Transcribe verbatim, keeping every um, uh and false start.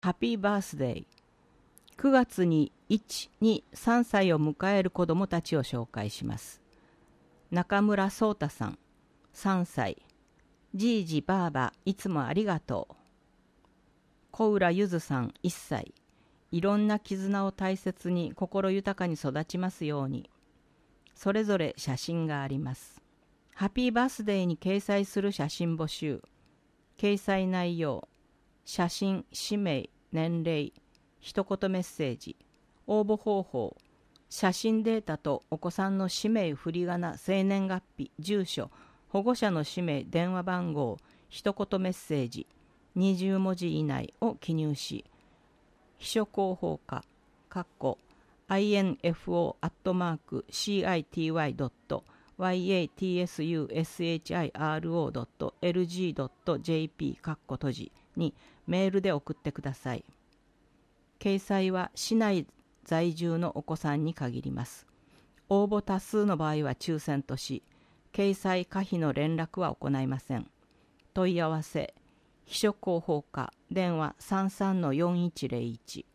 ハッピーバースデー。くがつにいち、に、さんさいを迎える子どもたちを紹介します。中村聡太さん、さんさい。じいじばあば、いつもありがとう。小浦ゆずさん、いっさい。いろんな絆を大切に心豊かに育ちますように。それぞれ写真があります。ハッピーバースデーに掲載する写真募集。掲載内容、写真、氏名、年齢、一言メッセージ。応募方法、写真データとお子さんの氏名、振り仮名、生年月日、住所、保護者の氏名、電話番号、一言メッセージ、にじゅうもじ以内を記入し、秘書広報課、かっこ アイエヌエフオー アットマーク シーアイティーワイ ドット ワイエーティーエスユーエスエイチアイアールオー ドット エルジー ドット ジェーピー かっこ閉じにメールで送ってください。掲載は市内在住のお子さんに限ります。応募多数の場合は抽選とし、掲載可否の連絡は行いません。問い合わせ、秘書広報課、電話 さんさんのよんいちゼロいち